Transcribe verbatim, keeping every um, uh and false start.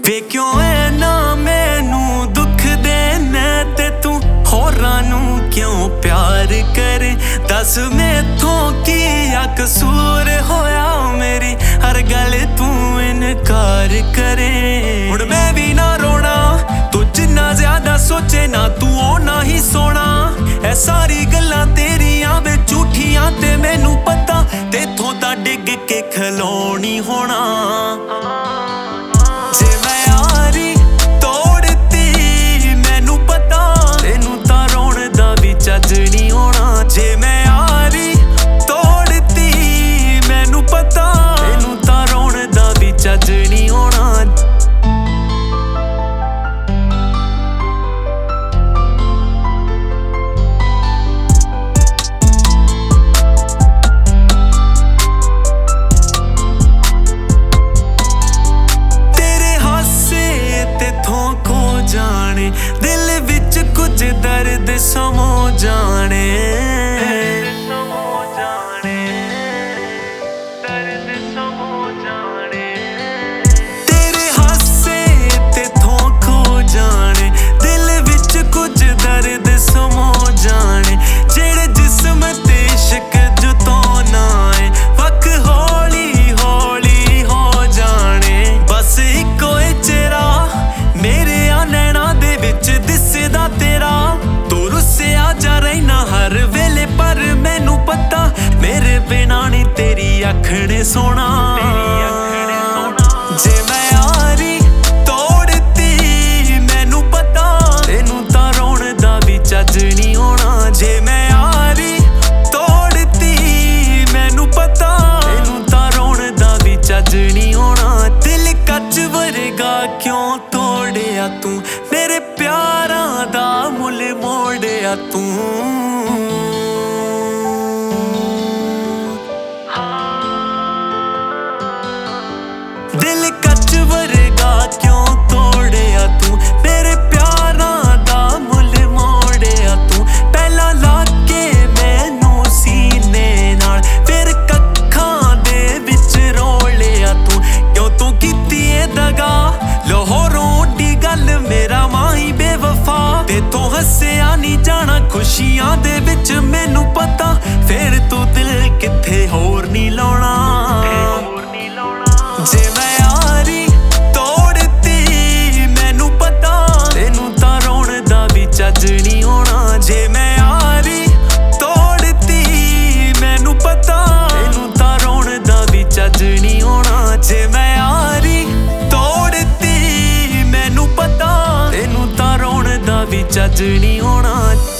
ਵੇ ਕਿਉਂ ਐਨਾ ਮੈਨੂੰ ਦੁੱਖ ਦੇਨਾ ਤੇ ਤੂੰ ਹੋਰਾਂ ਨੂੰ ਕਿਉਂ ਪਿਆਰ ਕਰੇ। ਦੱਸ ਮੈਥੋਂ ਕੀ ਆ ਕਸੂਰ ਹੋਇਆ, ਮੇਰੀ ਹਰ ਗੱਲ ਤੂੰ ਇਨਕਾਰ ਕਰੇ। ਹੁਣ ਮੈਂ ਵੀ ਨਾ ਰੋਣਾ, ਤੂੰ ਜਿੰਨਾ ਜ਼ਿਆਦਾ ਸੋਚੇ ਨਾ ਤੂੰ ਓਨਾ ਹੀ ਸੋਹਣਾ। ਇਹ ਸਾਰੀ ਗੱਲਾਂ ਤੇਰੀਆਂ ਵੇ ਝੂਠੀਆਂ ਤੇ ਮੈਨੂੰ ਪਤਾ ਤੇਥੋਂ ਤਾਂ ਡਿੱਗ ਕੇ ਖਲੋਣੀ ਹੋਣਾ। ਜੇ ਮੈਂ ਯਾਰੀ ਤੋੜਤੀ ਮੈਨੂੰ ਪਤਾ ਤੈਨੂੰ ਤਾਂ ਰੋਣ ਦਾ ਵੀ ਚੱਜ ਨਹੀਂ ਹੋਣਾ। ਜੇ ਮੈਂ ਯਾਰੀ ਤੋੜਤੀ ਮੈਨੂੰ ਪਤਾ ਤੈਨੂੰ ਤਾਂ ਰੋਣ ਦਾ ਵੀ ਚੱਜ ਨਹੀਂ ਹੋਣਾ। ਦਿਲ ਵਿੱਚ ਕੁਝ ਦਰਦ ਸਮੋ ਜਾਣੇ, ਤੇਰੇ ਹਾਸੇ ਤੇਥੋਂ ਖੋ ਜਾਣੇ। ਦਿਲ ਵਿੱਚ ਕੁਝ ਦਰਦ ਸਮੋ ਜਾਣੇ, ਜਿਹੜੇ ਜਿਸਮ ਤੇ ਇਸ਼ਕ ਜਤਾਉਣਾ ਏ ਵੱਖ ਹੌਲੀ ਹੌਲੀ ਹੋ ਜਾਣੇ। ਬਸ ਇੱਕੋ ਏ ਚਿਹਰਾ ਮੇਰੇ ਵਿੱਚ ਦਿਸਦਾ ਤੇਰਾ, ਤੂੰ ਰੁੱਸਿਆ ਜਾ ਰਹਿਣਾ ਹਰ ਵੇਲੇ ਪਰ ਮੈਨੂੰ ਪਤਾ ਮੇਰੇ ਬਿਨਾਂ ਨੀ ਤੇਰੀ ਅੱਖ ਨੇ ਸੋਣਾ। ਜੇ ਮੈਂ ਯਾਰੀ ਤੋੜਤੀ ਮੈਨੂੰ ਪਤਾ ਤੈਨੂੰ ਤਾਂ ਰੋਣ ਦਾ ਵੀ ਚੱਜ ਨਹੀਂ ਹੋਣਾ। ਜੇ ਮੈਂ ਯਾਰੀ ਤੋੜਤੀ ਮੈਨੂੰ ਪਤਾ ਤੈਨੂੰ ਤਾਂ ਰੋਣ ਦਾ ਵੀ ਚੱਜ ਨਹੀਂ ਹੋਣਾ। ਦਿਲ ਕੱਚ ਵਰਗਾ ਕਿਉਂ ਤੋੜਿਆ ਤੂੰ, ਮੇਰੇ ਪਿਆਰਾਂ ਦਾ ਮੁੱਲ ਮੋੜਿਆ ਤੂੰ। ਦਿਲ ਕੱਚ ਵਰਗਾ ਕਿਉਂ ਤੋੜਿਆ ਤੂੰ, ਮੇਰੇ ਪਿਆਰਾਂ ਦਾ ਮੁੱਲ ਮੋੜਿਆ ਤੂੰ। ਪਹਿਲਾਂ ਲਾ ਕੇ ਮੈਨੂੰ ਸੀਨੇ ਨਾਲ ਫਿਰ ਕੱਖਾਂ ਦੇ ਵਿੱਚ ਰੋਲਿਆ ਤੂੰ। ਕਿਉਂ ਤੂੰ ਕੀਤੀ ਏ ਦਗਾ ਲਾਹੌਰੋਂ ਡੀ ਗੱਲ ਮੇਰਾ ਮਾਹੀ ਬੇਵਫਾ। ਤੇਥੋਂ ਹੱਸਿਆ ਨਹੀਂ ਜਾਣਾ ਖੁਸ਼ੀਆਂ ਦੇ ਵਿੱਚ ਮੈਨੂੰ ਪਤਾ, ਫਿਰ ਤੂੰ ਦਿਲ ਕਿੱਥੇ ਹੋਰ ਨਹੀਂ ਲਾਉਣਾ। ਜੇ ਮੈਂ ਯਾਰੀ ਤੋੜਤੀ ਮੈਨੂੰ ਪਤਾ ਤੈਨੂੰ ਤਾਂ ਰੋਣ ਦਾ ਵੀ ਚੱਜ ਨਹੀਂ ਹੋਣਾ। ਜੇ ਮੈਂ ਯਾਰੀ ਤੋੜਤੀ ਮੈਨੂੰ ਪਤਾ ਤੈਨੂੰ ਤਾਂ ਰੋਣ ਦਾ ਵੀ ਚੱਜ ਨਹੀਂ ਹੋਣਾ। ਜੇ ਮੈਂ ਯਾਰੀ ਤੋੜਤੀ ਮੈਨੂੰ ਪਤਾ ਤੈਨੂੰ ਤਾਂ ਰੋਣ ਦਾ ਵੀ ਚੱਜ ਨਹੀਂ ਹੋਣਾ।